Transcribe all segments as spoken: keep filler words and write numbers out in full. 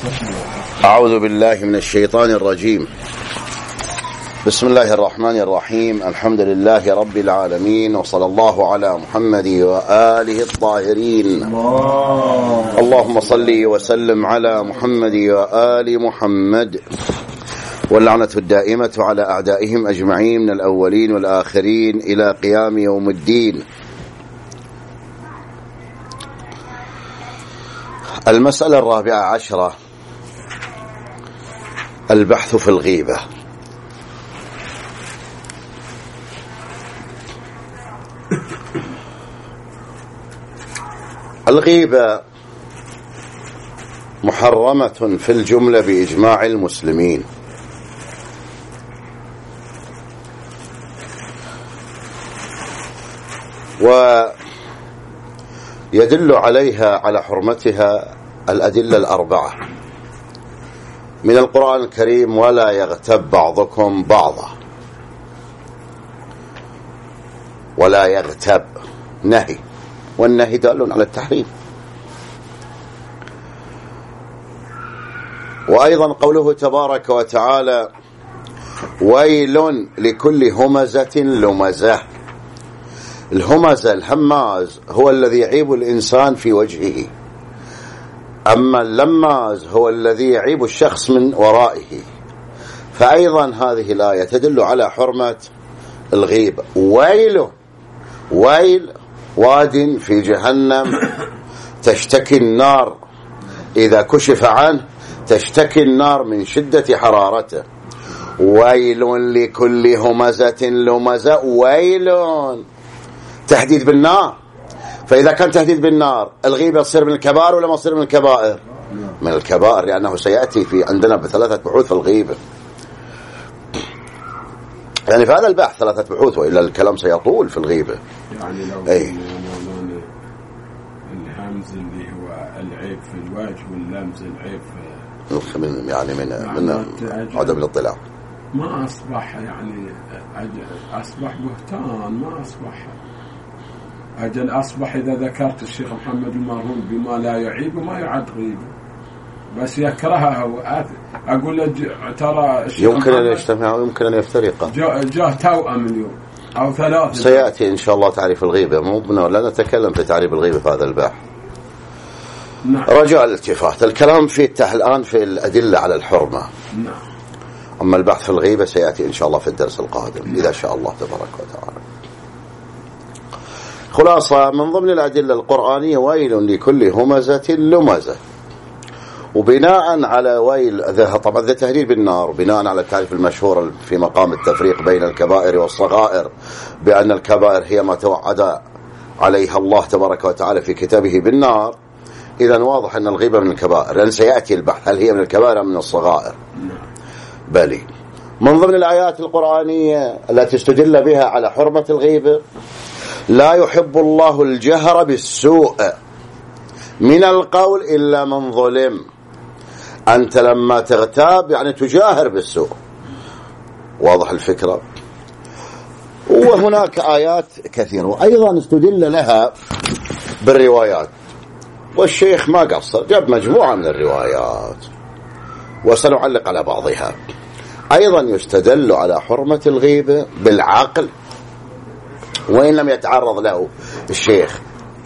أعوذ بالله من الشيطان الرجيم. بسم الله الرحمن الرحيم. الحمد لله رب العالمين، وصلى الله على محمد وآله الطاهرين. اللهم صل وسلم على محمد وآل محمد، واللعنة الدائمة على أعدائهم أجمعين من الأولين والآخرين إلى قيام يوم الدين. المسألة الرابعة عشرة، البحث في الغيبة. الغيبة محرمة في الجملة بإجماع المسلمين، ويدل عليها على حرمتها الأدلة الأربعة من القرآن الكريم: ولا يغتب بعضكم بعضا. ولا يغتب نهي، والنهي دال على التحريم. وأيضا قوله تبارك وتعالى: ويل لكل همزة لمزة. الهمزة الهماز هو الذي يعيب الإنسان في وجهه، أما اللماز هو الذي يعيب الشخص من ورائه. فأيضا هذه الآية تدل على حرمة الغيبة. ويل، ويل واد في جهنم تشتكي النار إذا كشف عنه، تشتكي النار من شدة حرارته. ويل لكل همزة لمزة. ويل تهديد بالنار. فإذا كان تهديد بالنار، الغيبة تصير من الكبائر ولا ما تصير من الكبائر؟ من الكبائر، لأنه سيأتي في عندنا بثلاثة بحوث في الغيبة. يعني في هذا البحث ثلاثة بحوث، وإلا الكلام سيطول في الغيبة. يعني لو أي. الهمز اللي هو العيب في الوجه، واللمز العيب في من يعني من من عدم الاطلاع، ما أصبح يعني أصبح بهتان، ما أصبح أجل أصبح إذا ذكرت الشيخ محمد المارون بما لا يعيب وما يعد غيبة، بس يكرهها. أقول له ترى يمكن أن يجتمع ويمكن أن يفترق. جاء توأم اليوم أو ثلاثة. سيأتي إن شاء الله تعريف الغيبة، مو بنا لا نتكلم في تعريف الغيبة في هذا البحث. نعم. رجاء الالتفات، الكلام فيه الآن في الأدلة على الحرمة. نعم. أما البحث في الغيبة سيأتي إن شاء الله في الدرس القادم. نعم. إذا شاء الله تبارك وتعالى. خلاصة من ضمن الأدلة القرآنية: ويل لكل همزة لمزة. وبناء على ويل ذا طبعا ذا تهديد بالنار، بناء على التعريف المشهور في مقام التفريق بين الكبائر والصغائر، بأن الكبائر هي ما توعد عليها الله تبارك وتعالى في كتابه بالنار. إذن واضح أن الغيبة من الكبائر، لأن سيأتي البحث هل هي من الكبائر أم من الصغائر. بلي من ضمن الآيات القرآنية التي استدل بها على حرمة الغيبة: لا يحب الله الجهر بالسوء من القول إلا من ظلم. أنت لما تغتاب يعني تجاهر بالسوء. واضح الفكرة. وهناك آيات كثيرة وأيضا استدل لها بالروايات، والشيخ ما قصر، جاب مجموعة من الروايات وسنعلق على بعضها. أيضا يستدل على حرمة الغيبة بالعقل، وإن لم يتعرض له الشيخ.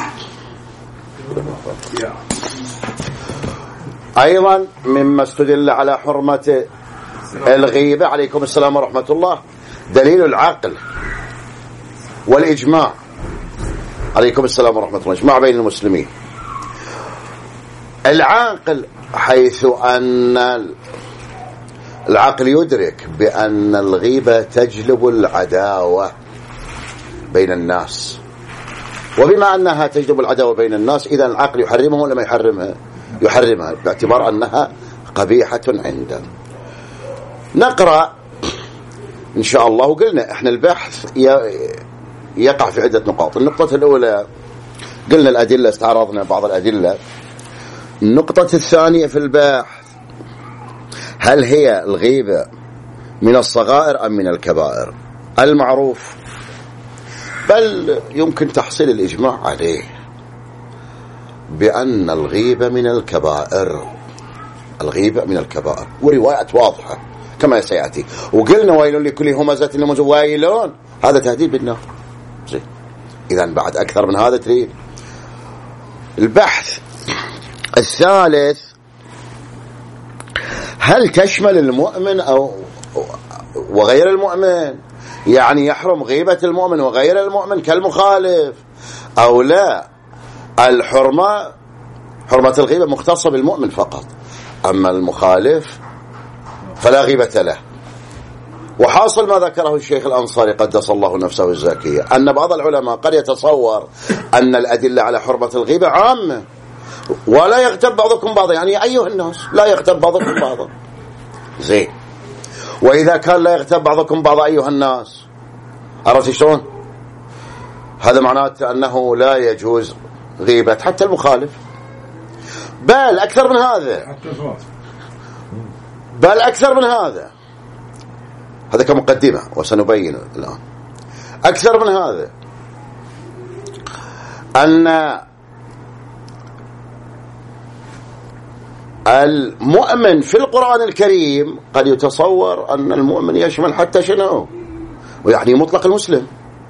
أيضا مما استدل على حرمة الغيبة، عليكم السلام ورحمة الله، دليل العقل والإجماع. عليكم السلام ورحمة الله. إجماع بين المسلمين. العاقل حيث أن العقل يدرك بأن الغيبة تجلب العداوة بين الناس، وبما أنها تجلب العداوة بين الناس إذا العقل يحرمها ولا ما يحرمها؟ يحرمها باعتبار أنها قبيحة عنده. نقرأ إن شاء الله. وقلنا إحنا البحث يقع في عدة نقاط. النقطة الأولى قلنا الأدلة، استعرضنا بعض الأدلة. النقطة الثانية في البحث: هل هي الغيبة من الصغائر أم من الكبائر؟ المعروف بل يمكن تحصيل الإجماع عليه بأن الغيبة من الكبائر. الغيبة من الكبائر، وروايات واضحة كما سيأتي. وقلنا ويل لكل همزة لمزة، ويلون هذا تهديد بالنار. زين، إذن بعد أكثر من هذا تريد. البحث الثالث، هل تشمل المؤمن أو وغير المؤمن؟ يعني يحرم غيبة المؤمن وغير المؤمن كالمخالف أو لا؟ الحرمة، حرمة الغيبة مختصة بالمؤمن فقط، أما المخالف فلا غيبة له. وحاصل ما ذكره الشيخ الأنصاري قدس الله نفسه الزكية أن بعض العلماء قد يتصور أن الأدلة على حرمة الغيبة عامة، ولا يغتب بعضكم بعضا، يعني أيها الناس لا يغتب بعضكم بعضا. زين، وإذا كان لا يغتب بعضكم بعضا أيها الناس، عرفت شلون؟ هذا معناته أنه لا يجوز غيبة حتى المخالف، بل أكثر من هذا، بل أكثر من هذا. هذا كمقدمة وسنبين الآن. أكثر من هذا، أن المؤمن في القرآن الكريم قد يتصور أن المؤمن يشمل حتى شنو، ويعني مطلق المسلم،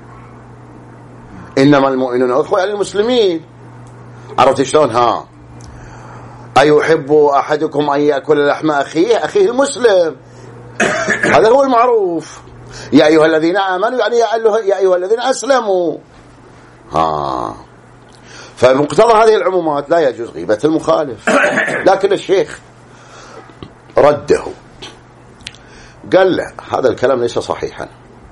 إنما المؤمنون أخوة المسلمين. عرفت شلون؟ ها، أيحب أحدكم أن يأكل لحم أخيه أخيه المسلم، هذا هو المعروف. يا أيها الذين آمنوا يعني يا أيها الذين أسلموا. ها، فمقتضى هذه العمومات لا يجوز غيبة المخالف. لكن الشيخ رده، قال له هذا الكلام ليس صحيحا.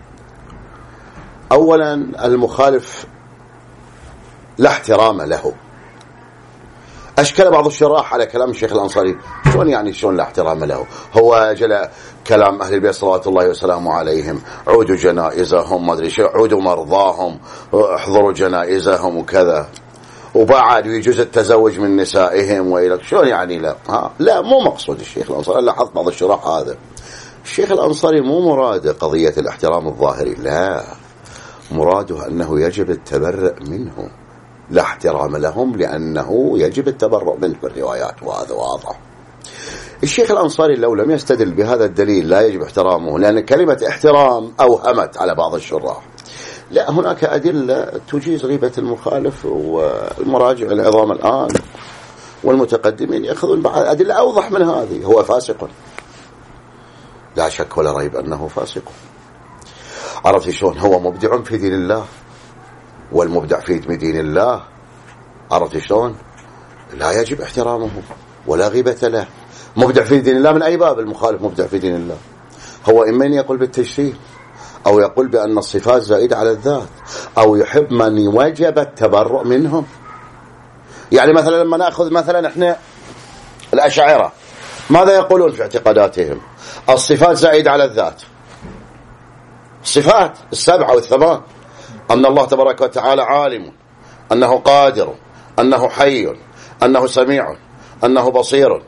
أولا المخالف لا احترام له. أشكل بعض الشراح على كلام الشيخ الأنصاري، شلون يعني شلون لا احترام له؟ هو جل كلام أهل البيت صلوات الله وسلامه عليهم، عودوا جنائزهم، ما أدري شيء، عودوا مرضاهم، احضروا جنائزهم وكذا، وبعد يجوز التزوج من نسائهم وإلى شلون يعني لا؟ ها، لا، مو مقصود الشيخ الأنصاري. لاحظت بعض الشراح هذا، الشيخ الأنصاري مو مراده قضية الاحترام الظاهري، لا، مراده أنه يجب التبرؤ منه، لا احترام لهم لأنه يجب التبرؤ منه بالروايات، وهذا واضح. الشيخ الأنصاري لو لم يستدل بهذا الدليل لا يجب احترامه، لأن كلمة احترام أوهمت على بعض الشراح. لا، هناك أدلة تجيز غيبة المخالف، والمراجع العظام الآن والمتقدمين يأخذون بعض أدلة أوضح من هذه. هو فاسق، لا شك ولا ريب أنه فاسق. عرفت شلون؟ هو مبدع في دين الله، والمبدع في دين الله عرفت شلون؟ لا يجب احترامه ولا غيبة له. مبدع في دين الله من أي باب؟ المخالف مبدع في دين الله. هو إما أن يقول بالتجسيم، أو يقول بأن الصفات زائدة على الذات، أو يحب من يوجب التبرؤ منهم. يعني مثلا لما نأخذ مثلا إحنا الأشاعرة، ماذا يقولون في اعتقاداتهم؟ الصفات زائدة على الذات، الصفات السبعة والثمان، أن الله تبارك وتعالى عالم، أنه قادر، أنه حي، أنه سميع، أنه بصير.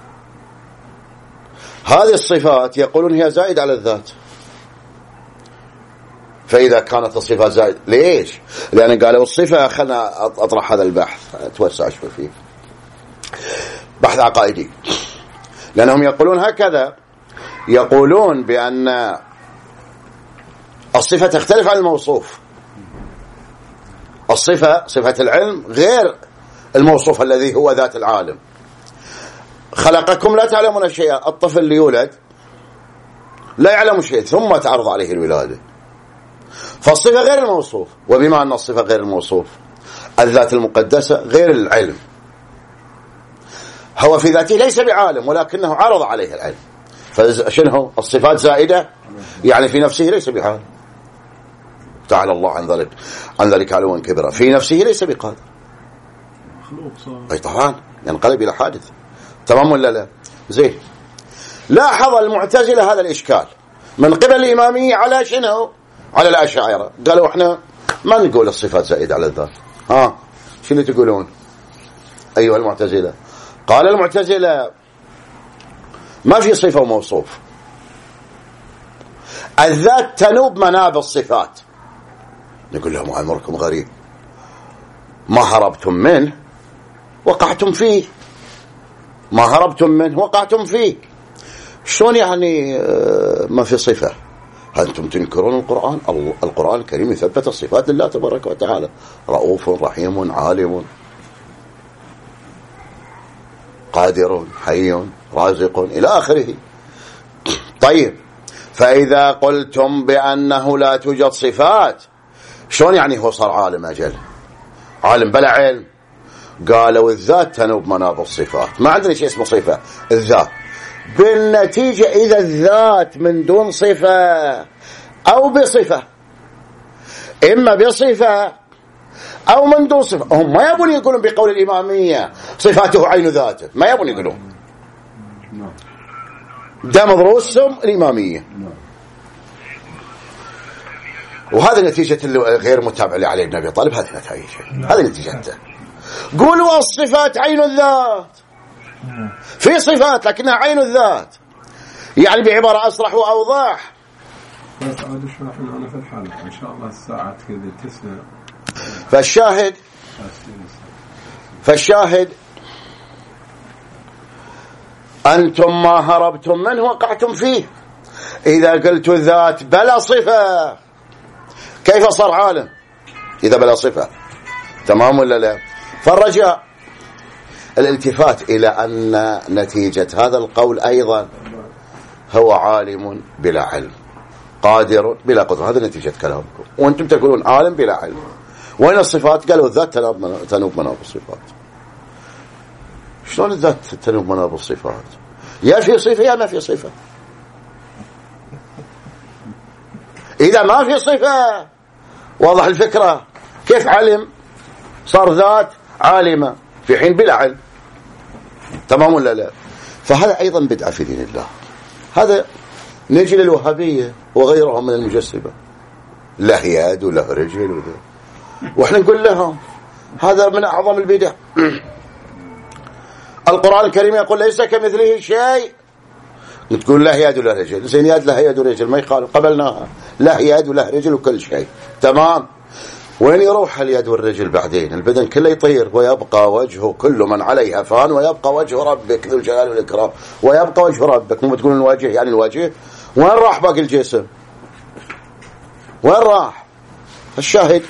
هذه الصفات يقولون هي زائدة على الذات. فإذا كانت الصفات زائدة، ليش؟ لأن قالوا الصفة، خلنا أطرح هذا البحث أتوسع شوي فيه، بحث عقائدي، لأنهم يقولون هكذا، يقولون بأن الصفة تختلف عن الموصوف. الصفة، صفة العلم غير الموصوف الذي هو ذات العالم. خلقكم لا تعلمون شيئا، الطفل اللي يولد لا يعلم شيء ثم تعرض عليه الولادة، فالصفة غير الموصوف. وبما أن الصفة غير الموصوف، الذات المقدسة غير العلم. هو في ذاته ليس بعالم، ولكنه عرض عليه العلم. فشنه الصفات زائدة، يعني في نفسه ليس بعالم، تعالى الله عن ذلك عن ذلك علوا كبرا. في نفسه ليس بقادر، أي طبعا ينقلب إلى حادث. تمام ولا لا؟ زين. لاحظ المعتزلة هذا الإشكال من قبل الإمامية على شنو؟ على الأشاعرة. قالوا احنا ما نقول الصفات زائدة على الذات. ها، شنو تقولون أيها المعتزلة؟ قال المعتزلة ما في صفة وموصوف، الذات تنوب مناب الصفات. نقول لهم أمركم غريب، ما هربتم منه وقعتم فيه. ما هربتم منه وقعتم فيه. شلون يعني ما في صفة؟ أنتم تنكرون القرآن. القرآن الكريم يثبت الصفات لله تبارك وتعالى، رؤوف رحيم عالم قادر حي رازق إلى آخره. طيب فإذا قلتم بأنه لا توجد صفات، شلون يعني هو صار عالم؟ أجل عالم بلا علم. قالوا الذات تنوب مناب الصفات، ما عندنا شيء اسمه صفة الذات. بالنتيجة إذا الذات من دون صفة أو بصفة، إما بصفة أو من دون صفة، هم ما يبون يقولون بقول الإمامية صفاته عين ذاته، ما يبون يقولون. ده مضروسهم الإمامية، وهذا نتيجة غير متابع لعلي بن أبي طالب. هذه نتائجه، هذه نتيجته. قولوا الصفات عين الذات، في صفات لكنها عين الذات، يعني بعبارة أصرح وأوضح. بس عاد اشرح لنا في الحلقة إن شاء الله الساعة كذا تسمع. فالشاهد فالشاهد أنتم ما هربتم منه وقعتم فيه. إذا قلت الذات بلا صفة كيف صار عالم إذا بلا صفة؟ تمام ولا لا؟ فالرجاء الالتفات إلى أن نتيجة هذا القول أيضا هو عالم بلا علم، قادر بلا قدرة. هذا نتيجة كلامكم، وأنتم تقولون عالم بلا علم. وين الصفات؟ قالوا الذات تنوب مناب الصفات. شلون الذات تنوب مناب الصفات؟ يا في صفة يا ما في صفة. إذا ما في صفة واضح الفكرة، كيف علم صار ذات عالمة في حين بلا علم؟ تمام ولا لا؟ فهذا أيضا بدعة في دين الله. هذا نجي للوهابية وغيرهم من المجسبة، له يد وله رجل وده. وإحنا نقول لهم هذا من أعظم البدع. القرآن الكريم يقول ليس كمثله شيء، تقول له يد وله رجل، زين يد له يد ورجل ما يخالف، قبلناها، له يد وله رجل وكل شيء تمام. وين يروح اليد والرجل بعدين؟ البدن كله يطير، ويبقى وجهه كل من عليها فان ويبقى وجه ربك ذو الجلال والإكرام، ويبقى وجه ربك. مو تقولون الوجه يعني الوجه، وين راح باقي الجسم؟ وين راح؟ الشاهد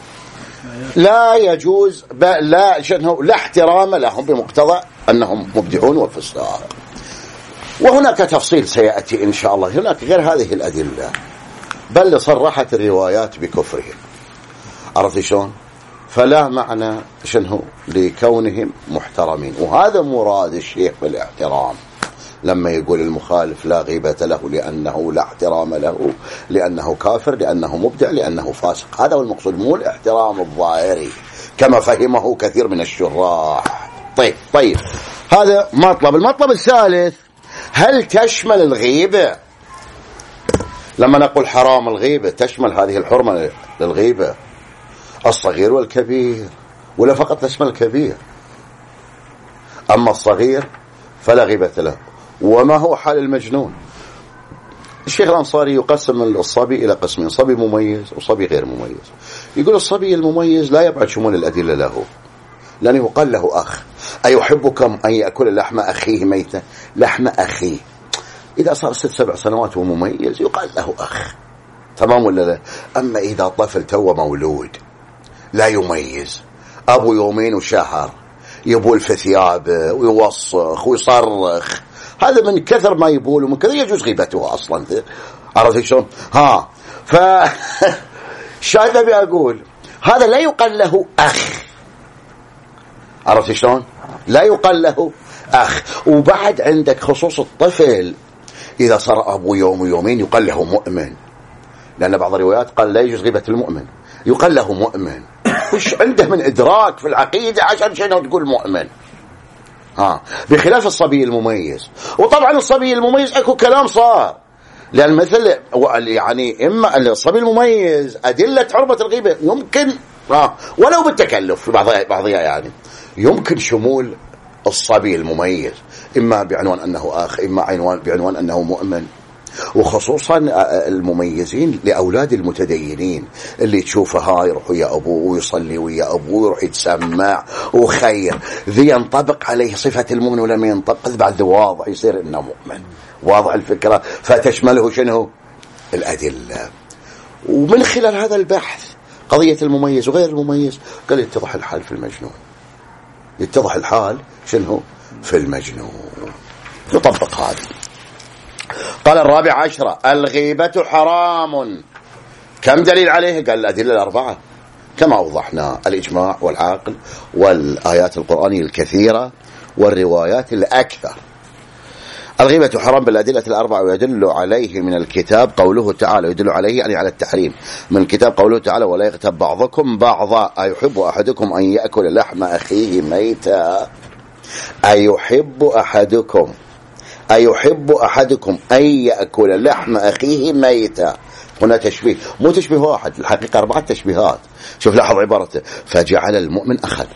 لا يجوز لا شنو لا احترام لهم بمقتضى أنهم مبدعون وفساق. وهناك تفصيل سيأتي إن شاء الله، هناك غير هذه الأدلة، بل صرحت الروايات بكفرهم. عرفت شلون؟ فلا معنى شنو لكونهم محترمين. وهذا مراد الشيخ بالاحترام لما يقول المخالف لا غيبة له لأنه لا احترام له، لأنه كافر، لأنه مبدع، لأنه فاسق. هذا هو المقصود، مو الاحترام الظاهري كما فهمه كثير من الشراح. طيب طيب هذا مطلب. المطلب الثالث، هل تشمل الغيبة؟ لما نقول حرام الغيبة تشمل هذه الحرمة للغيبة الصغير والكبير، ولا فقط تشمل الكبير؟ أما الصغير فلا غيبة له. وما هو حال المجنون؟ الشيخ الأنصاري يقسم الصبي إلى قسمين، صبي مميز وصبي غير مميز. يقول الصبي المميز لا يبعد شمول الأدلة له، لأنه يقال له أخ. أيحبكم أن يأكل لحم أخيه ميتا؟ لحم أخيه إذا صار ست سبع سنوات ومميز يقال له أخ، تمام ولا لا؟ أما إذا طفل تو مولود لا يميز، أبو يومين وشهر يبول في ثيابه ويوصخ ويصرخ، هذا من كثر ما يبول ومن كثر يجوز غيبته أصلا. عرفت شلون؟ ها ف شاهد أبي أقول هذا لا يقال له أخ. عرفت شلون؟ لا يقال له أخ. وبعد عندك خصوص الطفل إذا صار أبو يوم ويومين يقال له مؤمن، لأن بعض الروايات قال لا يجوز غيبة المؤمن، يقال له مؤمن. وش عنده من إدراك في العقيدة عشان شنو تقول مؤمن؟ ها بخلاف الصبي المميز. وطبعا الصبي المميز أكو كلام صار، لأن مثل يعني إما الصبي المميز أدلة حرمة الغيبة يمكن ها ولو بالتكلف في بعضها بعضها يعني يمكن شمول الصبي المميز، إما بعنوان أنه أخ، إما عنوان بعنوان أنه مؤمن. وخصوصا المميزين لأولاد المتدينين اللي تشوفه هاي يروح ويا أبوه ويصلي ويا أبوه ويروح يتسمع وخير، ذي ينطبق عليه صفة المؤمن ولم ينطبق بعد واضح يصير إنه مؤمن. واضح الفكرة؟ فتشمله شنو الأدلة. ومن خلال هذا البحث قضية المميز وغير المميز قال يتضح الحال في المجنون، يتضح الحال شنو في المجنون. يطبق هذا. قال الرابع عشرة الغيبة حرام. كم دليل عليه؟ قال الأدلة الأربعة كما أوضحنا، الإجماع والعقل والآيات القرآنية الكثيرة والروايات الأكثر. الغيبة حرام بالأدلة الأربعة، ويدل عليه من الكتاب قوله تعالى، يدل عليه يعني على التحريم من الكتاب قوله تعالى ولا يغتب بعضكم بعضا أيحب أحدكم أن يأكل لحم أخيه ميتا. أيحب أحدكم أيحب أحدكم أن يأكل لحم أخيه ميتا. هنا تشبيه، مو تشبيه واحد، الحقيقة أربعة تشبيهات. شوف لاحظ عبارته، فجعل المؤمن أخا،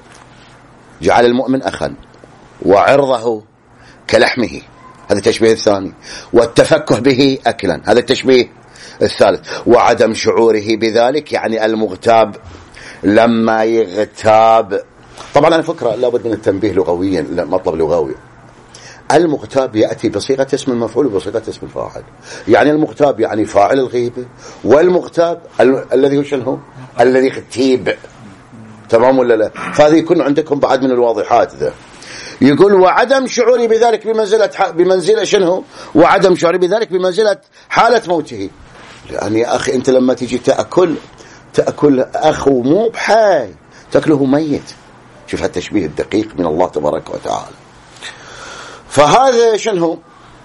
جعل المؤمن أخا وعرضه كلحمه، هذا التشبيه الثاني. والتفكه به أكلا، هذا التشبيه الثالث. وعدم شعوره بذلك يعني المغتاب لما يغتاب. طبعا أنا فكرة لابد من التنبيه لغويا، مطلب لغوي. المغتاب يأتي بصيغة اسم المفعول وبصيغة اسم الفاعل. يعني المغتاب يعني فاعل الغيبة، والمغتاب ال- الذي هو شنو الذي اغتيب. تمام ولا لا؟ فهذه يكون عندكم بعد من الواضحات ذا. يقول وعدم شعوري بذلك بمنزلة بمنزلة شنو وعدم شعوري بذلك بمنزلة حالة موته. لأن يا أخي أنت لما تيجي تأكل تأكل أخو مو بحي، تأكله ميت. شوف التشبيه الدقيق من الله تبارك وتعالى. فهذا شنو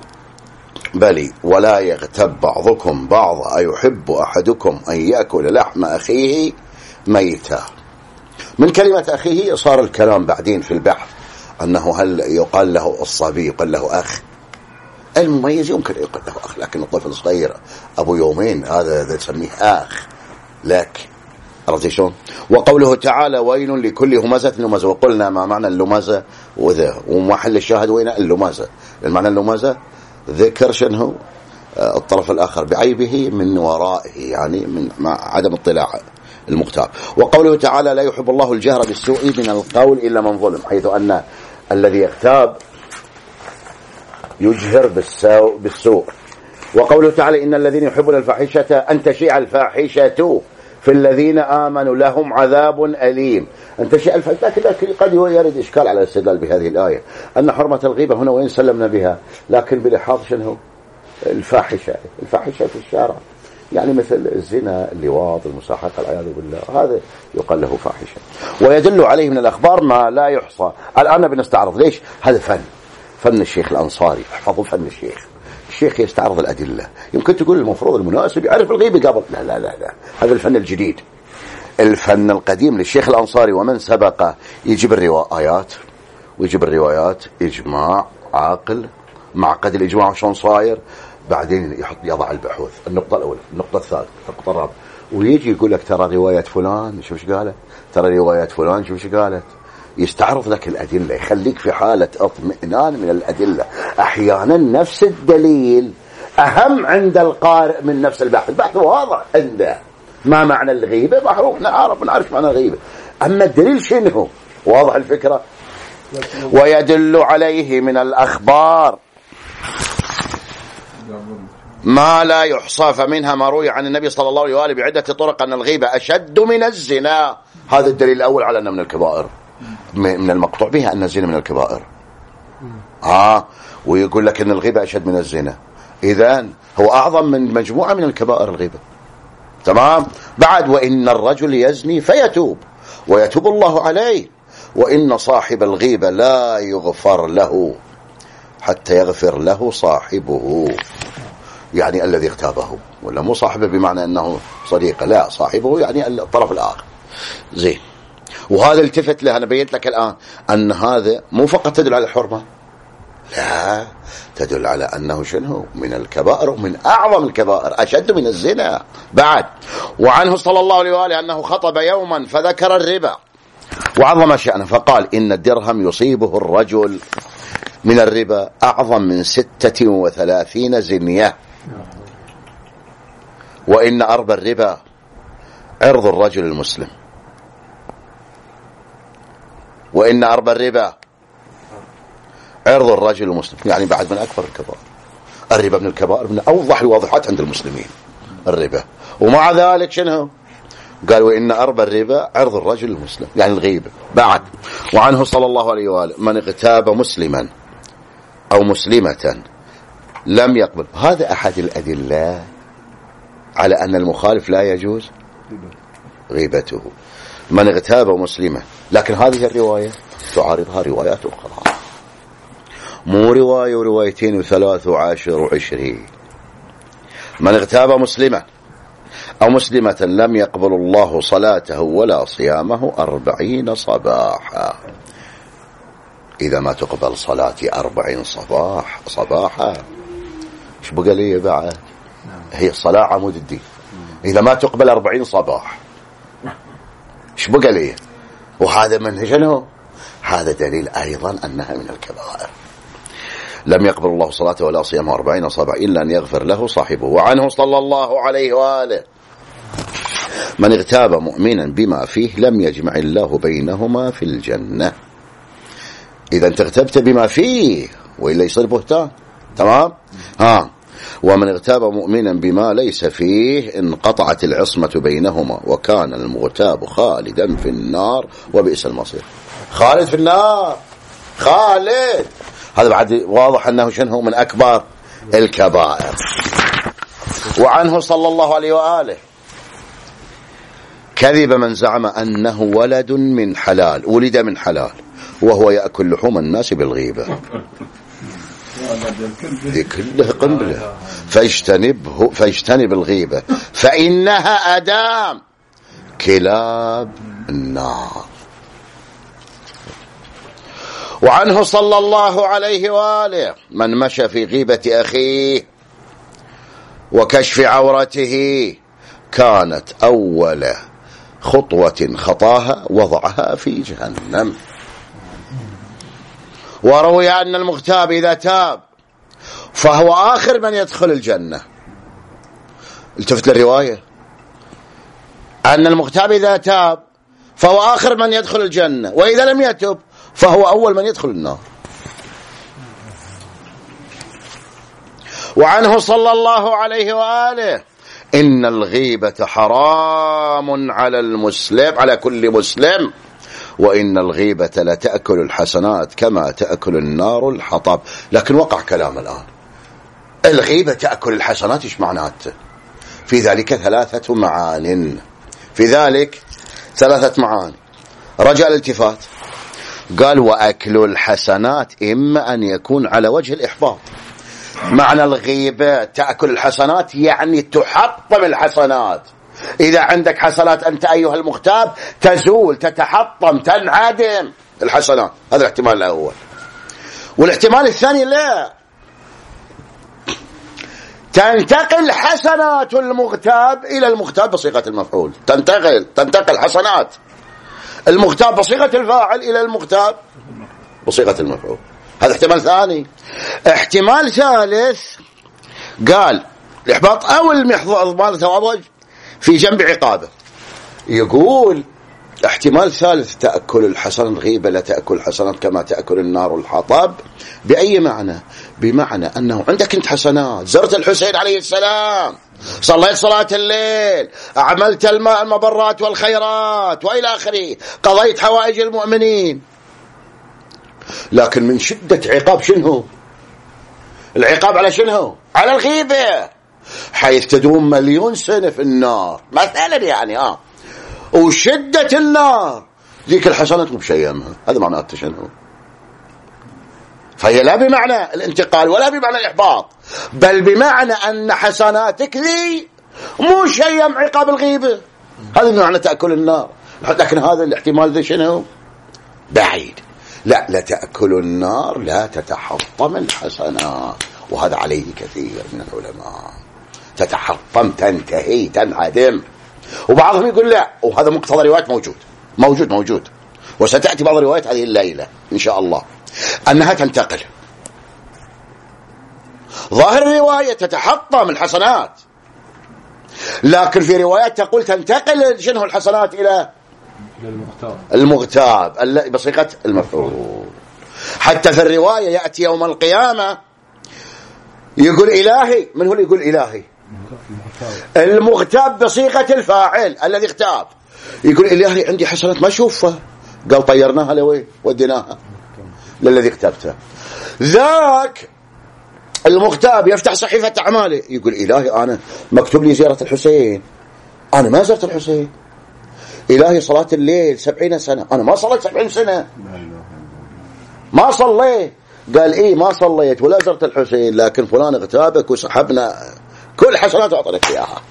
بلي ولا يغتب بعضكم بعضا أيحب أحدكم أن يأكل لحم أخيه ميتا. من كلمة أخيه صار الكلام بعدين في البحث أنه هل يقال له الصبي يقال له أخ. المميز يمكن يقال له أخ، لكن الطفل الصغير أبو يومين هذا تسميه أخ لك. عرفت شلون؟ وقوله تعالى ويل لكل همزة لمزة. وقلنا ما معنى اللمزة وذا، ومحل الشاهد وين اللمزة. المعنى اللمزة ذكر شنو الطرف الآخر بعيبه من ورائه، يعني من مع عدم اطلاع المغتاب. وقوله تعالى لا يحب الله الجهر بالسوء من القول إلا من ظلم، حيث أن الذي يغتاب يجهر بالسوء بالسوء. وقوله تعالى إن الذين يحبون الفاحشة أن تشيع الفاحشة في الذين آمنوا لهم عذاب أليم. أن تشيع الفاحشة، لكن قد يرد إشكال على الاستدلال بهذه الآية أن حرمة الغيبة هنا وإن سلمنا بها، لكن بلحاظ شنو الفاحشة الفاحشة في الشارع، يعني مثل الزنا اللواط المساحقة العياذ بالله، هذا يقال له فاحشة. ويدل عليه من الأخبار ما لا يحصى. الآن بنستعرض ليش هذا فن فن الشيخ الأنصاري. احفظوا فن الشيخ. الشيخ يستعرض الأدلة. يمكن تقول المفروض المناسب يعرف الغيبة قبل، لا لا لا لا، هذا الفن الجديد. الفن القديم للشيخ الأنصاري ومن سبق يجيب الروايات ويجيب الروايات إجماع عاقل معقد الإجماع شلون صاير، بعدين يحط يضع البحوث. النقطة الأولى، النقطة الثالثة، النقطة الرابعة، ويجي يقول لك ترى رواية فلان شوف ايش قالت، ترى رواية فلان شوف ايش قالت. يستعرض لك الأدلة، يخليك في حالة اطمئنان من الأدلة. أحيانا نفس الدليل أهم عند القارئ من نفس البحث. البحث واضح عنده ما معنى الغيبة، معروف نعرف نعرف معنى الغيبة، أما الدليل شنو واضح الفكرة. ويدل عليه من الأخبار ما لا يحصى، فمنها ما روي عن النبي صلى الله عليه وآله بعدة طرق أن الغيبة أشد من الزنا. هذا الدليل الأول على أنه من الكبائر، من المقطوع بها أن الزنا من الكبائر. آه ويقول لك أن الغيبة أشد من الزنا، إذن هو أعظم من مجموعة من الكبائر الغيبة. تمام. بعد وإن الرجل يزني فيتوب ويتوب الله عليه، وإن صاحب الغيبة لا يغفر له حتى يغفر له صاحبه، يعني الذي اغتابه، ولا مو صاحبه بمعنى أنه صديقه، لا صاحبه يعني الطرف الآخر. زين. وهذا التفت له، أنا بينت لك الآن أن هذا مو فقط تدل على الحرمة، لا تدل على أنه شنو من الكبائر ومن أعظم الكبائر، أشد من الزنا. بعد وعنه صلى الله عليه وآله أنه خطب يوما فذكر الربا وعظم شأنه فقال إن الدرهم يصيبه الرجل من الربا أعظم من ستة وثلاثين زنية. وإن أربى الربا عرض الرجل المسلم، وإن أربى الربا عرض الرجل المسلم، يعني بعد من أكبر الكبائر. الربا من الكبائر، من أوضح الواضحات عند المسلمين الربا. ومع ذلك شنو قال؟ وإن أربى الربا عرض الرجل المسلم، يعني الغيبة. بعد وعنه صلى الله عليه وآله من اغتاب مسلما أو مسلمة لم يقبل. هذا أحد الأدلة على أن المخالف لا يجوز غيبته، من اغتاب مسلما. لكن هذه الرواية تعارضها روايات أخرى، مو رواية وروايتين وثلاث وعشر وعشرين. من اغتاب مسلما أو مسلمة لم يقبل الله صلاته ولا صيامه أربعين صباحا. إذا ما تقبل صلاتي أربعين صباح صباحا إيش بقى لي بعد؟ هي الصلاة عمود الدين. إذا ما تقبل أربعين صباح إيش بقى لي؟ وهذا من شنو؟ هذا دليل أيضا أنها من الكبائر. لم يقبل الله صلاته ولا صيامه أربعين صباح إلا أن يغفر له صاحبه. وعنه صلى الله عليه وآله من اغتاب مؤمنا بما فيه لم يجمع الله بينهما في الجنة. إذا انت اغتبت بما فيه وإلا يصير بهتان. تمام؟ ها. ومن اغتاب مؤمنا بما ليس فيه انقطعت العصمة بينهما وكان المغتاب خالدا في النار وبئس المصير. خالد في النار، خالد. هذا بعد واضح أنه شنو من أكبر الكبائر. وعنه صلى الله عليه وآله كذب من زعم أنه ولد من حلال، ولد من حلال وهو يأكل لحوم الناس بالغيبة. دي كلها قنبلة. فاجتنبه فاجتنب الغيبة فإنها أدام كلاب النار. وعنه صلى الله عليه وآله من مشى في غيبة أخيه وكشف عورته كانت أول خطوة خطاها وضعها في جهنم. وروي أن المغتاب إذا تاب فهو آخر من يدخل الجنة. التفت للرواية، أن المغتاب إذا تاب فهو آخر من يدخل الجنة، وإذا لم يتب فهو أول من يدخل النار. وعنه صلى الله عليه وآله إن الغيبة حرام على المسلم، على كل مسلم، وإن الغيبة لتأكل الحسنات كما تأكل النار الحطب. لكن وقع كلام الآن، الغيبة تأكل الحسنات إيش معناته؟ في ذلك ثلاثة معان، في ذلك ثلاثة معاني. رجع الالتفات، قال وأكل الحسنات إما أن يكون على وجه الإحباط. معنى الغيبة تأكل الحسنات يعني تحطم الحسنات. إذا عندك حسنات أنت أيها المغتاب تزول، تتحطم، تنعدم الحسنات. هذا الاحتمال الأول. والاحتمال الثاني لا، تنتقل حسنات المغتاب إلى المغتاب بصيغة المفعول. تنتقل تنتقل حسنات المغتاب بصيغة الفاعل إلى المغتاب بصيغة المفعول. هذا احتمال ثاني. احتمال ثالث قال الإحباط أو المحض ثواب في جنب عقابه. يقول احتمال ثالث تأكل الحسن الغيبة لا تأكل الحسنات كما تأكل النار الحطب. بأي معنى؟ بمعنى أنه عندك انت حسنات، زرت الحسين عليه السلام، صليت صلاة الليل، عملت المبرات والخيرات وإلى آخره، قضيت حوائج المؤمنين، لكن من شدة عقاب شنو؟ العقاب على شنو؟ على الغيبة، حيث تدوم مليون سنة في النار مثلا يعني اه وشدة النار ذيك الحسنات مبشيمها. هذا معناته شنو؟ فهي لا بمعنى الانتقال ولا بمعنى الإحباط، بل بمعنى أن حسناتك ذي مشيم عقاب الغيبة. هذا بمعنى تأكل النار. لكن هذا الاحتمال ذي شنو؟ بعيد. لا لا تأكل النار لا تتحطم الحسنات، وهذا عليه كثير من العلماء. تتحطم، تنتهي، تنعدم. وبعضهم يقول لا، وهذا مقتضى روايات موجود موجود موجود وستأتي بعض الروايات هذه الليلة إن شاء الله، أنها تنتقل. ظاهر الرواية تتحطم الحسنات، لكن في روايات تقول تنتقل شنو الحسنات إلى المغتاب المغتاب بصيغة المفعول. حتى في الرواية يأتي يوم القيامة يقول إلهي، من هو اللي يقول إلهي؟ المغتاب بصيغة الفاعل الذي اغتاب، يقول إلهي عندي حسنات ما أشوفها، قال طيرناها لوين وديناها للذي اغتبته. ذاك المغتاب يفتح صحيفة أعماله يقول إلهي أنا مكتوب لي زيارة الحسين، أنا ما زرت الحسين. إلهي صلاة الليل سبعين سنة، أنا ما صليت سبعين سنة، ما صليت. قال إيه ما صليت ولا زرت الحسين، لكن فلان اغتابك وسحبنا كل حسنات وأعطيك إياها.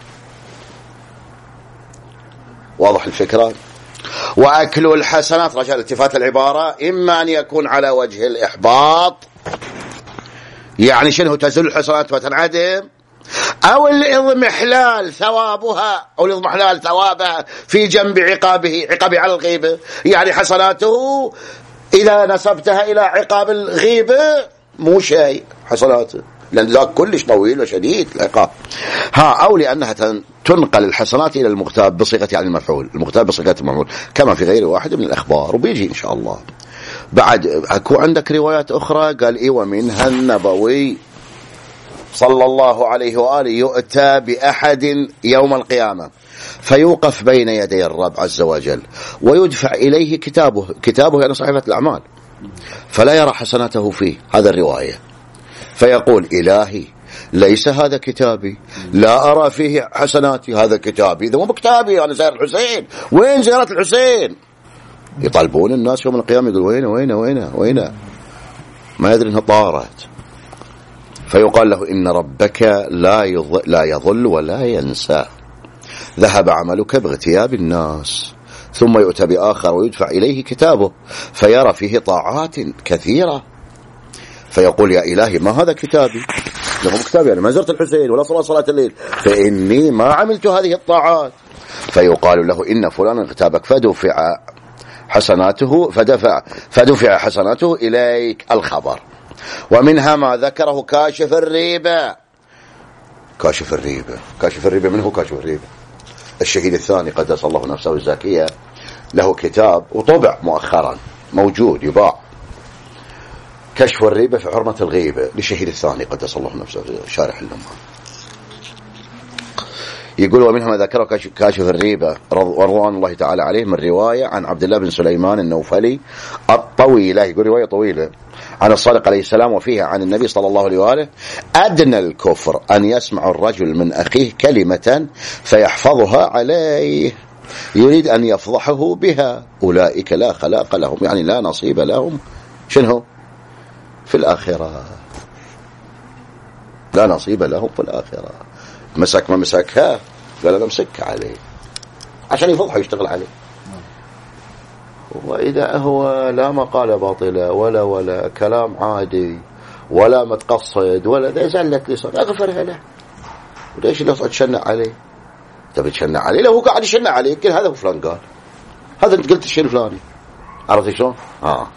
واضح الفكرة؟ وأكل الحسنات رجاء التفات العبارة إما أن يكون على وجه الإحباط، يعني شنو تزول الحسنات وتنعدم، أو الإضمحلال ثوابها أو الإضمحلال ثوابها في جنب عقابه، عقابه على الغيبة، يعني حسناته إذا نسبتها إلى عقاب الغيبة مو شيء حسناته، لأن ذاك كلش طويل وشديد العقاب. ها أو لأنها تنقل الحسنات إلى المغتاب بصيغة يعني المفعول، المغتاب بصيغة المفعول كما في غير واحد من الأخبار، وبيجي إن شاء الله. بعد أكو عندك روايات أخرى قال إيه ومنها النبوي صلى الله عليه وآله يؤتى بأحد يوم القيامة فيوقف بين يدي الرب عز وجل ويدفع إليه كتابه، كتابه يعني صحيفة الأعمال، فلا يرى حسناته فيه، هذا الرواية، فيقول إلهي ليس هذا كتابي، لا أرى فيه حسناتي، هذا كتابي، إذا مو بكتابي أنا زيارة الحسين، وين زيارة الحسين؟ يطالبون الناس يوم القيامة يقول وين وين وين وين، ما يدري انها طارت. فيقال له إن ربك لا يضل, لا يضل ولا ينسى، ذهب عملك باغتياب الناس. ثم يؤتى بآخر ويدفع إليه كتابه فيرى فيه طاعات كثيرة، فيقول يا إلهي ما هذا كتابي، لهم كتابي أنا ما زرت الحسين ولا صلاة صلاة الليل، فإني ما عملت هذه الطاعات. فيقال له إن فلان كتابك فدفع حسناته فدفع فدفع حسناته إليك الخبر. ومنها ما ذكره كاشف الريبة. كاشف الريبة كاشف الريبة من هو كاشف الريبة؟ الشهيد الثاني قدس الله نفسه الزكية، له كتاب وطبع مؤخرا موجود يباع، كشف الريبة في حرمة الغيبة للشهيد الثاني قدس الله نفسه شارح الأمة. يقول ومنها ما ذكره كاشف الريبة رضوان الله تعالى عليه من رواية عن عبد الله بن سليمان النوفلي الطويلة، يقول رواية طويلة عن الصادق عليه السلام وفيها عن النبي صلى الله عليه وآله أدنى الكفر أن يسمع الرجل من أخيه كلمة فيحفظها عليه يريد أن يفضحه بها، أولئك لا خلاق لهم، يعني لا نصيب لهم شنو في الآخرة، لا نصيب لهم في الآخرة. مسك ما مسكها قال أنا مسك عليه عشان يفضحه يشتغل عليه. وإذا هو لا مقالة باطلة ولا ولا كلام عادي ولا متقصد ولا ذا زلت لصد أغفرها له، وليش لا تشنع عليه؟ تبي تشنع عليه لو هو قاعد يشنع عليه يمكن هذا فلان قال، هذا أنت قلت الشيء الفلاني، عرفت شلون؟ آه.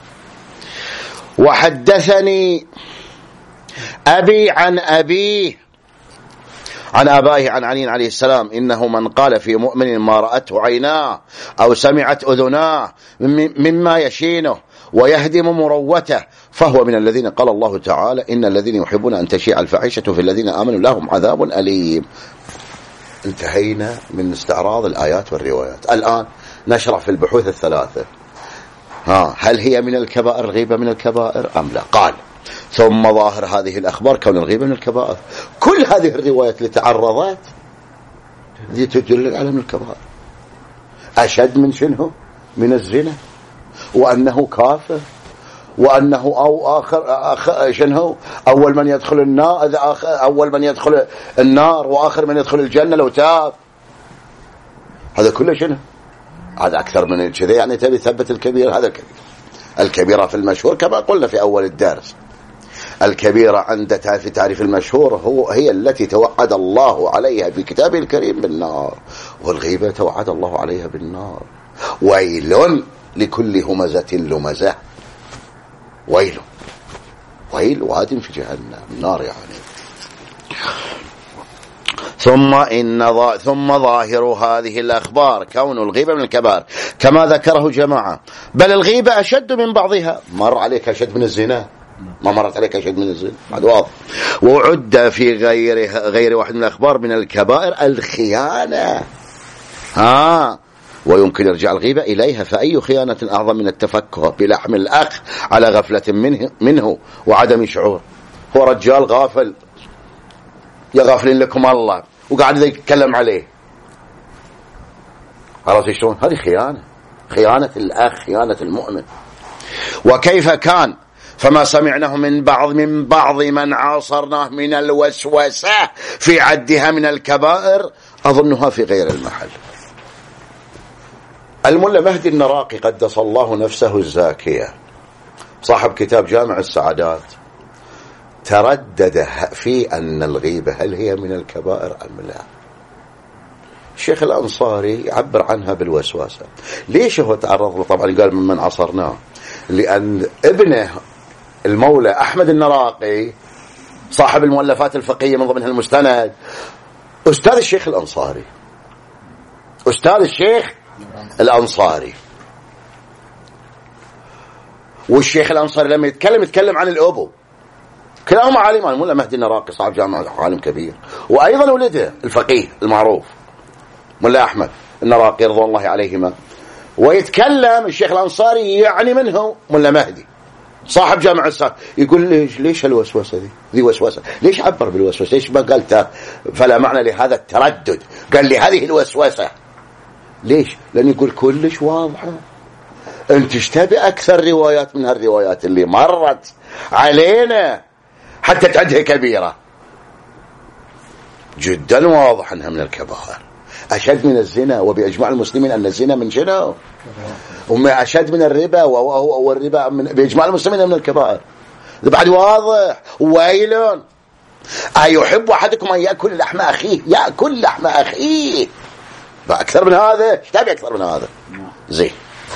وحدثني أبي عن أبيه عن آبائه عن علي عليه السلام إنه من قال في مؤمن ما رأته عيناه أو سمعت أذناه مما يشينه ويهدم مروته فهو من الذين قال الله تعالى إن الذين يحبون أن تشيع الفاحشة في الذين آمنوا لهم عذاب أليم. انتهينا من استعراض الآيات والروايات، الآن نشرع في البحوث الثلاثة. ها هل هي من الكبائر الغيبة من الكبائر أم لا؟ قال ثم ظاهر هذه الأخبار كون الغيبة من الكبائر. كل هذه الروايات اللي تعرضت دي تدل على من الكبائر، أشد من شنو؟ من الزنا، وأنه كافر، وأنه أو آخر, آخر شنو أول من يدخل النار أول من يدخل النار وآخر من يدخل الجنة لو تاب. هذا كله شنو؟ هذا أكثر من كذا، يعني تبي ثبت الكبير. هذا الكبير الكبيرة في المشهور كما قلنا في أول الدرس، الكبيرة عند في تعريف المشهور هو هي التي توعد الله عليها في كتابه الكريم بالنار، والغيبة توعد الله عليها بالنار. ويل لكل همزة لمزة، ويل ويل واد في جهنم نار يعني. ثم إن ظا... ثم ظاهر هذه الأخبار كون الغيبة من الكبائر كما ذكره جماعة، بل الغيبة أشد من بعضها. مر عليك أشد من الزنا؟ ما مرت عليك أشد من الزنا؟ هذا واضح. وعد في غير غير واحد من الأخبار من الكبائر الخيانة. ها ويمكن يرجع الغيبة إليها، فأي خيانة أعظم من التفكه بلحم الأخ على غفلة منه, منه وعدم شعور. هو رجال غافل يغافلين لكم الله وقاعد يتكلم عليه، عرفت شلون؟ هذه خيانة، خيانة الأخ، خيانة المؤمن. وكيف كان فما سمعناه من بعض من بعض من عاصرناه من الوسوسة في عدها من الكبائر أظنها في غير المحل. الملا مهدي النراقي قدس الله نفسه الزاكية صاحب كتاب جامع السعادات تردد في أن الغيبة هل هي من الكبائر أم لا. الشيخ الأنصاري يعبر عنها بالوسوسة. ليش هو تعرض له؟ طبعا قال ممن عصرناه، لأن ابنه المولى أحمد النراقي صاحب المؤلفات الفقهية من ضمنها المستند أستاذ الشيخ الأنصاري، أستاذ الشيخ الأنصاري. والشيخ الأنصاري لما يتكلم يتكلم عن الأبو، كلاهما عالمان. المولى مهدي النراقي صاحب جامعة عالم كبير، وأيضا ولده الفقيه المعروف مولى أحمد النراقي رضوان الله عليهما. ويتكلم الشيخ الأنصاري يعني منه مولى مهدي صاحب جامعة السعادة، يقول ليش ليش الوسوسة دي؟ ذي وسوسة. ليش عبر بالوسوسة؟ ليش ما قالت فلا معنى لهذا التردد؟ قال لي هذه الوسوسة. ليش؟ لأن يقول كلش واضحة. أنت تشتبه أكثر روايات من هالروايات اللي مرت علينا حتى تعدها كبيرة، جدا واضح أنها من الكبائر، أشد من الزنا، وبإجماع المسلمين أن الزنا من شنو؟ وما أشد من الربا، والربا من بإجماع المسلمين من الكبائر. ده بعد واضح. ويل أيحب أحدكم أن يأكل لحم أخيه، يأكل لحم أخيه أكثر من هذا؟ اشتبه أكثر من هذا. زين.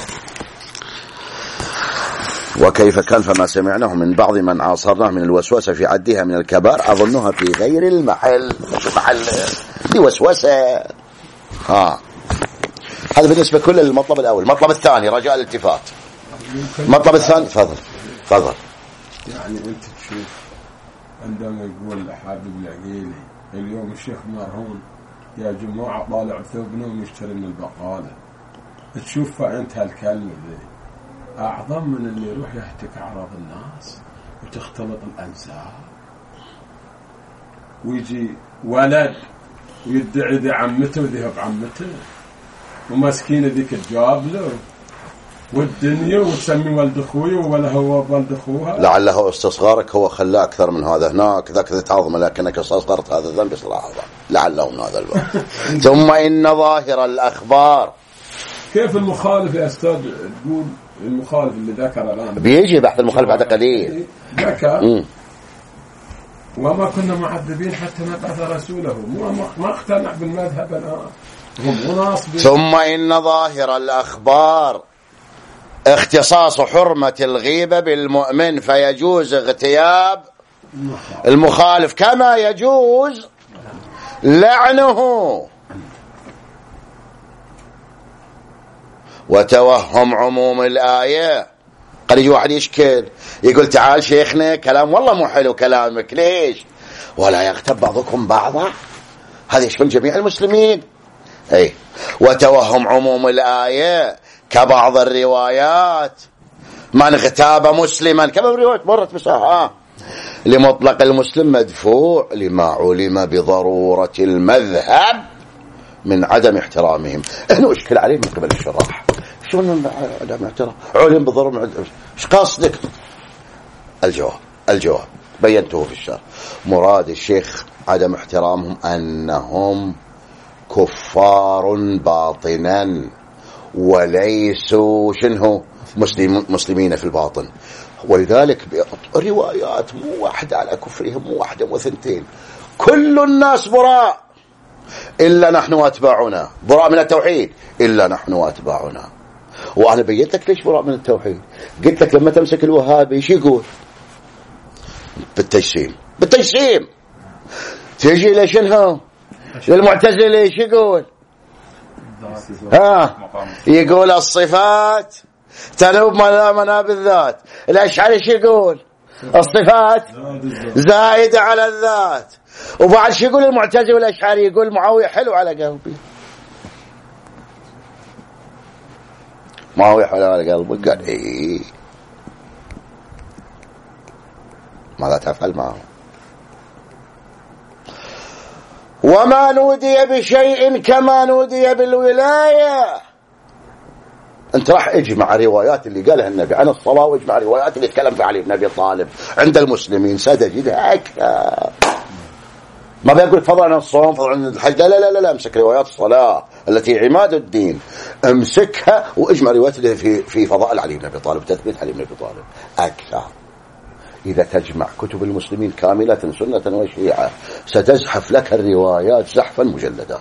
وكيف كان فما سمعناه من بعض من عاصرناه من الوسوسة في عدها من الكبائر أظنها في غير المحل، محل دي وسوسة. ها هذا بالنسبة كل المطلب الأول. المطلب الثاني رجاء الالتفات. المطلب الثاني تفضل تفضل. يعني أنت تشوف عندما يقول حابب العقيلي اليوم الشيخ مرهون يا جماعة طالع ثوبنا ومشتري من البقالة، تشوف فأنت هالكلمة ذي أعظم من اللي يروح يهتك أعراض الناس وتختلط الأنساب، ويجي ولد ويدعي ذي عمته وذهب عمته ومسكينة ذيك تجاب له والدنيا وتسمي ولد أخوي ولا هو ولد أخوها. لعله استصغارك هو خلاه أكثر من هذا هناك ذاك ذي تعظم، لكنك استصغرت هذا الذنب صراحة. لعله من هذا الباب. ثم إن ظاهر الأخبار. كيف المخالف يا أستاذ تقول المخالف اللي ذكر الآن بيجي بحث المخالف بعد قليل ذكر وما كنا معذبين حتى نبعث رسوله، ما اقتنع بالمذهب الآن هم مناصبين. ثم إن ظاهر الأخبار اختصاص حرمة الغيبة بالمؤمن، فيجوز اغتياب المخالف كما يجوز لعنه. وتوهم عموم الآية. قد يجي واحد يشكل يقول تعال شيخنا كلام والله مو حلو كلامك، ليش؟ ولا يغتب بعضكم بعضا، هذا يشمل جميع المسلمين. اي وتوهم عموم الآية كبعض الروايات من اغتاب مسلما كما الروايات مرت بصحة لمطلق المسلم مدفوع لما علم بضرورة المذهب من عدم احترامهم. هنا اشكل عليه من قبل الشراح، شلون عدم احترام علم بضرورة؟ ايش قصدك؟ الجواب الجواب بينته في الشرح. مراد الشيخ عدم احترامهم أنهم كفار باطنا وليسوا شنو مسلم مسلمين في الباطن، ولذلك روايات مو واحدة على كفرهم، مو واحدة مو ثنتين. كل الناس براء إلا نحن واتباعنا، براء من التوحيد إلا نحن واتباعنا. وأنا بينت لك ليش براء من التوحيد. قلت لك لما تمسك الوهابي ايش يقول؟ بالتجسيم بالتجسيم تيجي لشنو للمعتزلة ايش يقول؟ ها يقول الصفات تنوب مناب الذات. الأشعري ايش يقول؟ الصفات زائدة على الذات. وبعد شو يقول المعتزلي والأشعري؟ يقول معاوية حلو على قلبي. معاوية حلو على قلبي. قال ايه ماذا تفعل معه؟ وما نودي بشيء كما نودي بالولاية. انت راح اجمع روايات اللي قالها النبي عن الصلاة، واجمع روايات اللي تكلم في علي بن ابي طالب عند المسلمين ستجدها اكثر. ما بيقول فضل عن الصوم فضل عن الحج، لا لا لا لا امسك روايات الصلاة التي عماد الدين، امسكها واجمع روايات اللي في في فضائل علي بن ابي طالب، تثبيت علي بن ابي طالب اكثر. إذا تجمع كتب المسلمين كاملة سنة وشيعة ستزحف لك الروايات زحفا مجلدات.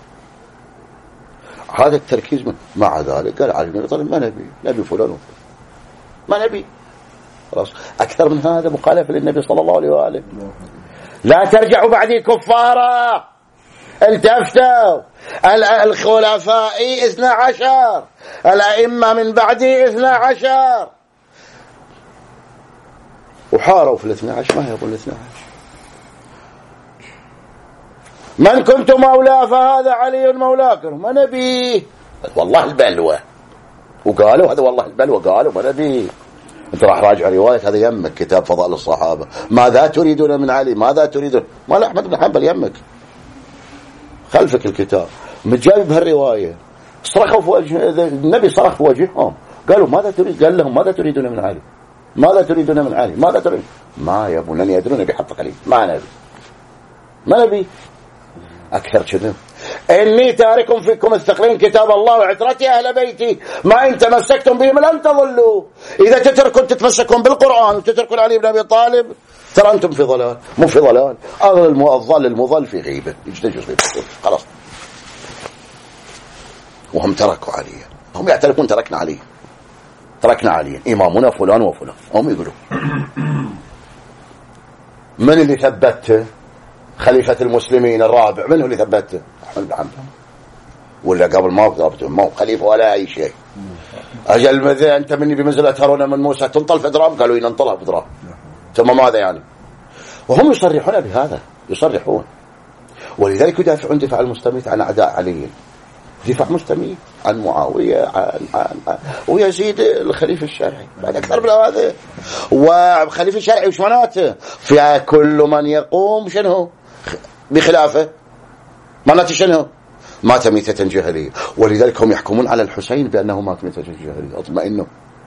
هذا التركيز من. مع ذلك قال علي بن ابي طالب ما نبي، نبي فلان ما نبي خلاص. أكثر من هذا مخالفة للنبي صلى الله عليه وآله. لا ترجعوا بعدي كفارا، التفتوا الخلفاء اثنا عشر، الأئمة من بعدي اثنا عشر، وحاروا في الاثنى عشر. ما يقول الاثنى عشر من كنت مولاه فهذا علي مولاكم ما نبي. والله البلوى وقالوا هذا، والله البلوى قالوا ما نبي. انت راح راجع رواية هذا يمك كتاب فضائل الصحابة. ماذا تريدون من علي؟ ماذا تريدون؟ ما أحمد بن حنبل يمك خلفك الكتاب متجايب بهالرواية. صرخوا في وجه النبي، صرخ في وجههم قالوا ماذا تريد؟ قال لهم ماذا تريدون من علي؟ ماذا تريدون من علي؟ ماذا تريد؟ ما يبون لن يدرون بحق علي. ما نبي ما نبي أكثر كذا. إني تارك فيكم الثقلين كتاب الله وعترتي أهل بيتي ما إن تمسكتم بهم لن تضلوا. إذا تتركون تتمسكون بالقرآن وتتركون علي بن أبي طالب ترى أنتم في ضلال. مو في ضلال، الضال المضل في غيبة يجتجز في خلاص. وهم تركوا علي، هم يعترفون تركنا علي، تركنا علي إمامنا فلان وفلان. هم يقولوا من اللي ثبته؟ خليفة المسلمين الرابع. من هو اللي ثبته؟ أحمد بن حنبل. ولا قبل ما ثبته ما هو خليفة ولا أي شيء. أجل ماذا أنت مني بمنزلة هارون من موسى تنطل في ضراب؟ قالوا ينطلها في ضراب. ثم ماذا يعني؟ وهم يصرحون بهذا، يصرحون. ولذلك يدافعون دفاع المستميت عن أعداء علي، دفاع مستميت عن معاوية عن, عن, عن ويزيد الخليفة الشرعي بعد أكثر من هذا. وخليفة الشرعي وش مناته؟ في كل من يقوم شنو بخلافه مناته شنو؟ مات ميتة جاهلية. ولذلك هم يحكمون على الحسين بأنه مات ميتة جاهلية. اطمئنوا.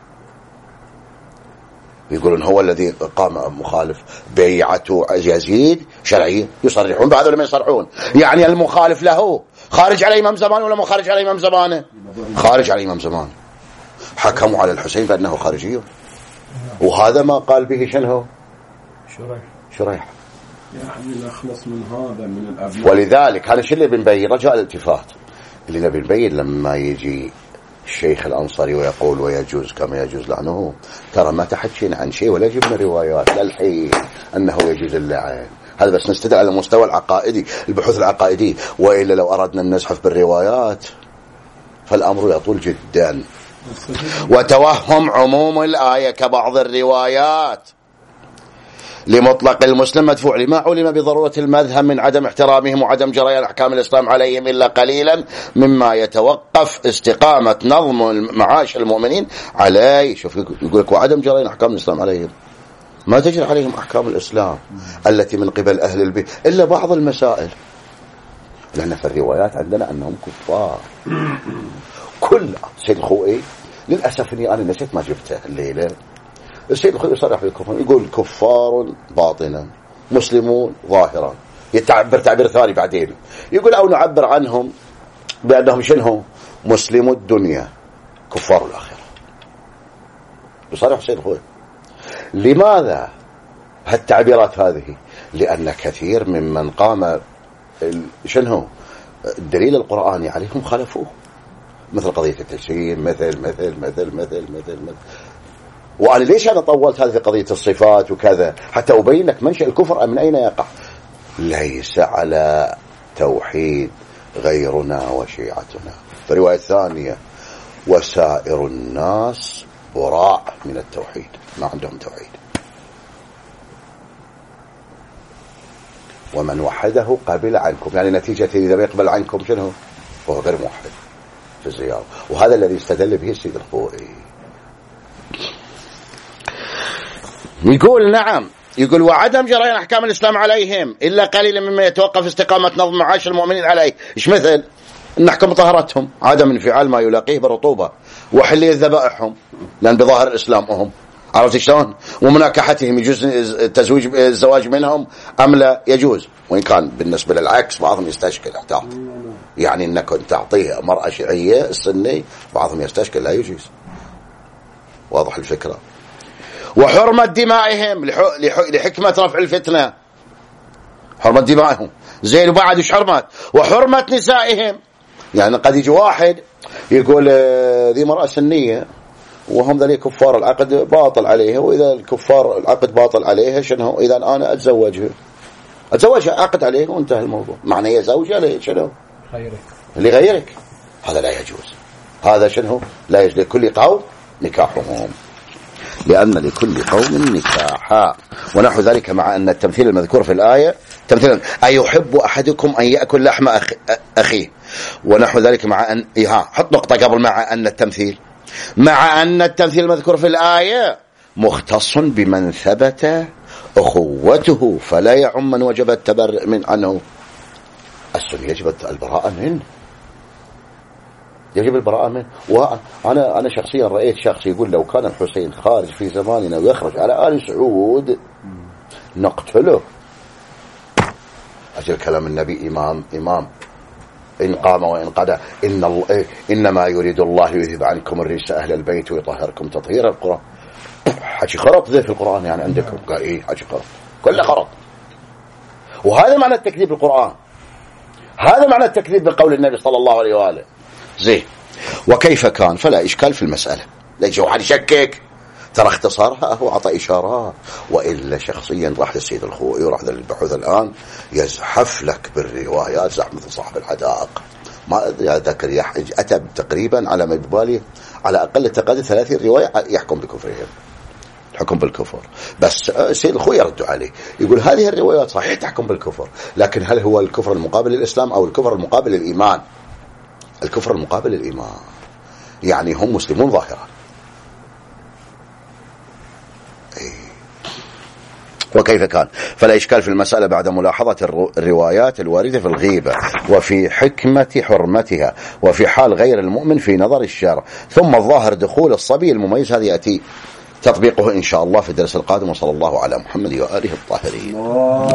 يقولون هو الذي قام مخالف بيعة يزيد شرعية. يصرحون بهذا ولا ما يصرحون؟ يعني المخالف له خارج على إمام زمانه ولا مو خارج على إمام زمانه؟ خارج على إمام زمانه. حكموا على الحسين بأنه خارجي، وهذا ما قال به شنو؟ شريح شريح يعني نخلص من هذا من الأبناء. ولذلك هذا الشيء اللي بنبين رجاء الالتفات اللي نبي نبين لما يجي الشيخ الأنصاري ويقول ويجوز كما يجوز لعنه، ترى ما تحكينا عن شيء ولا جبنا روايات للحين أنه يجوز اللعن. هذا بس نستدعي على المستوى العقائدي، البحوث العقائدية. وإلا لو أردنا أن نزحف بالروايات فالأمر يطول جدا. وتوهم عموم الآية كبعض الروايات لمطلق المسلم مدفوع لما علم بضرورة المذهب من عدم احترامهم وعدم جريان أحكام الإسلام عليهم إلا قليلا مما يتوقف استقامة نظم معاش المؤمنين عليه. شوف يقول لك وعدم جريان أحكام الإسلام عليهم، ما تجري عليهم أحكام الإسلام التي من قبل أهل البيت إلا بعض المسائل، لأن في الروايات عندنا أنهم كفار. كل سيد الخوئي للأسف أني أنا نسيت ما جبته الليلة. السيد الخوئي يصرح بالكفر، يقول كفار باطنا مسلمون ظاهرا. يتعبر تعبير ثاني بعدين يقول أو نعبر عنهم بأنهم شنهم مسلموا الدنيا كفار الآخرة. يصرح السيد الخوئي. لماذا هالتعبيرات هذه؟ لأن كثير ممن قام شنو الدليل القرآني عليهم خالفوه، مثل قضية التجسيم، مثل مثل مثل مثل مثل, مثل. وأنا ليش أنا طولت هذه قضية الصفات وكذا حتى أبين لك منشأ الكفر من أين يقع. ليس على توحيد غيرنا وشيعتنا. في الرواية الثانية وسائر الناس براء من التوحيد، ما عندهم توحيد. ومن وحده قبل عنكم، يعني نتيجة إذا يقبل عنكم شنو؟ هو غير موحد في الزيارة. وهذا الذي استدل به السيد الخوئي. يقول نعم، يقول وعدم جريان أحكام الإسلام عليهم إلا قليلا مما يتوقف استقامة نظم معاش المؤمنين عليه. إيش مثل؟ نحكم طهرتهم، عدم انفعال ما يلاقيه بالرطوبة، وحلية ذبائحهم لأن بظاهر الإسلام هم، عرفت شلون؟ ومناكحتهم يجوز التزويج الزواج منهم أم لا يجوز، وإن كان بالنسبة للعكس بعضهم يستشكل احتاط، يعني إنك تعطيه مرأة شيعية السني بعضهم يستشكل لا يجوز. واضح الفكرة. وحرمة دمائهم لحكمة رفع الفتنة، حرمة دمائهم زين. وبعد وش حرمات؟ وحرمة نسائهم، يعني قد يجي واحد يقول ذي مرأة سنية وهم ذلك كفار العقد باطل عليها، وإذا الكفار العقد باطل عليها شنو؟ إذا أنا أتزوجها أتزوجها عقد عليها وانتهى الموضوع. معنى هي زوجة ليه شنو؟ غيرك لغيرك، هذا لا يجوز. هذا شنو؟ لا يجوز. لكل قوم نكاحهم، لأن لكل قوم نكاحا. ونحو ذلك مع أن التمثيل المذكور في الآية تمثيل أيحب أحدكم أن يأكل لحم أخيه، ونحو ذلك مع أن إيها حط نقطة قبل مع أن التمثيل مع أن التمثيل المذكور في الآية مختص بمن ثبت أخوته فلا يعم من وجب التبرئ من عنه. السنة يجب البراءة منه، يجب البراءة منه. وأنا أنا شخصيا رأيت شخص يقول لو كان الحسين خارج في زماننا ويخرج على آل سعود نقتله. أجل كلام النبي إمام إمام إن قام وإن قدى إن الله إنما يريد الله يذهب عنكم الرجس أهل البيت ويطهركم تطهير. القرآن حكي خرط ذي في القرآن يعني عندكم قال إيه حكي خرط كل خرط. وهذا معنى التكذيب بالقرآن، هذا معنى التكذيب بقول النبي صلى الله عليه وآله. زين. وكيف كان فلا إشكال في المسألة، لا يجي واحد يشكك، ترى اختصارها هو عطى إشارات. وإلا شخصيا راح للسيد الخوئي وراح للبحوث الآن يزحف لك بالروايات زحف مثل صاحب الحدائق. ما ذكر يحج أتى تقريبا على مدبالي على أقل تقدير ثلاثين رواية يحكم بكفرهم، الحكم بالكفر. بس السيد الخوئي يرد عليه يقول هذه الروايات صحيح تحكم بالكفر، لكن هل هو الكفر المقابل للإسلام أو الكفر المقابل للإيمان؟ الكفر المقابل للإيمان، يعني هم مسلمون ظاهرا. وكيف كان فلا إشكال في المسألة بعد ملاحظة الروايات الواردة في الغيبة وفي حكمة حرمتها وفي حال غير المؤمن في نظر الشرع. ثم الظاهر دخول الصبي المميز، هذا يأتي تطبيقه إن شاء الله في الدرس القادم. وصلى الله على محمد وآله الطاهرين.